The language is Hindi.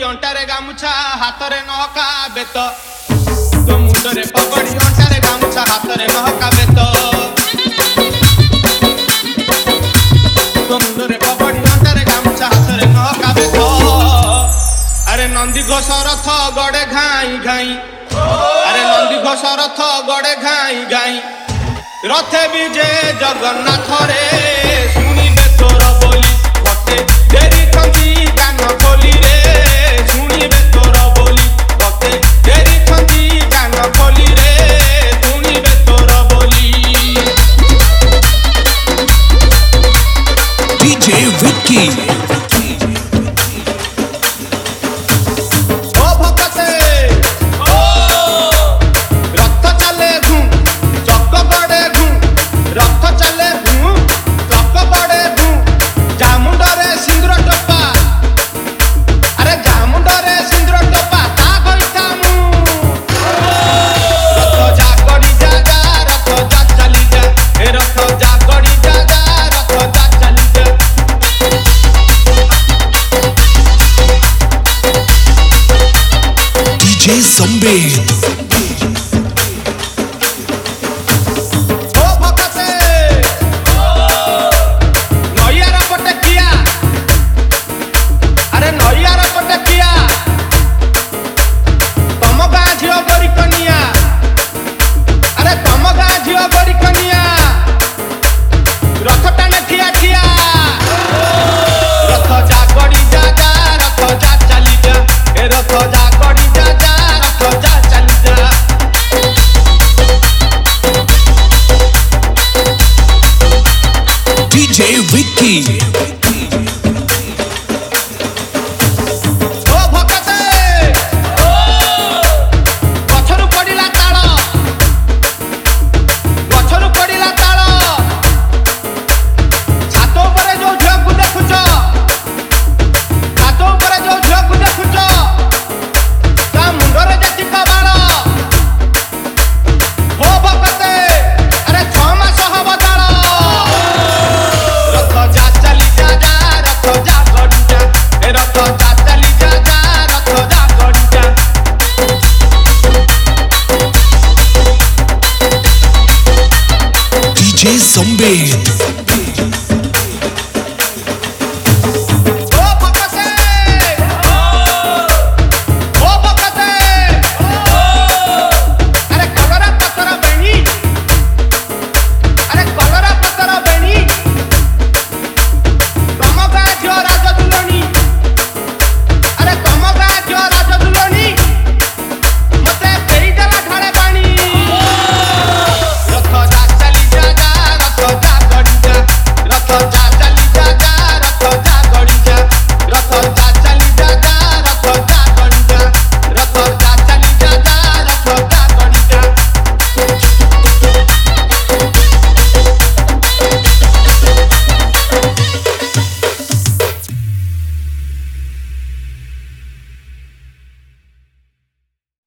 अंटारे गामुछा हातरे नहका बेत तो मुंडरे पगड़ी अंटारे गामुछा हातरे नहका बेत तो मुंडरे पगड़ी अंटारे गामुछा हातरे नहका बेत अरे नंदी घोष रथ गड़े घाई घाई अरे नंदी घोष रथ गड़े घाई घाई रथे विजे जगन्नाथ रे शुणिबे तोर बोली मते देरी खंती गान खोली रे शुणिबे तोर बोली मते देरी खंती गान खोली रे शुणिबे तोर बोली DJ Vicky Sambeat DJ Vicky DJ Sambeat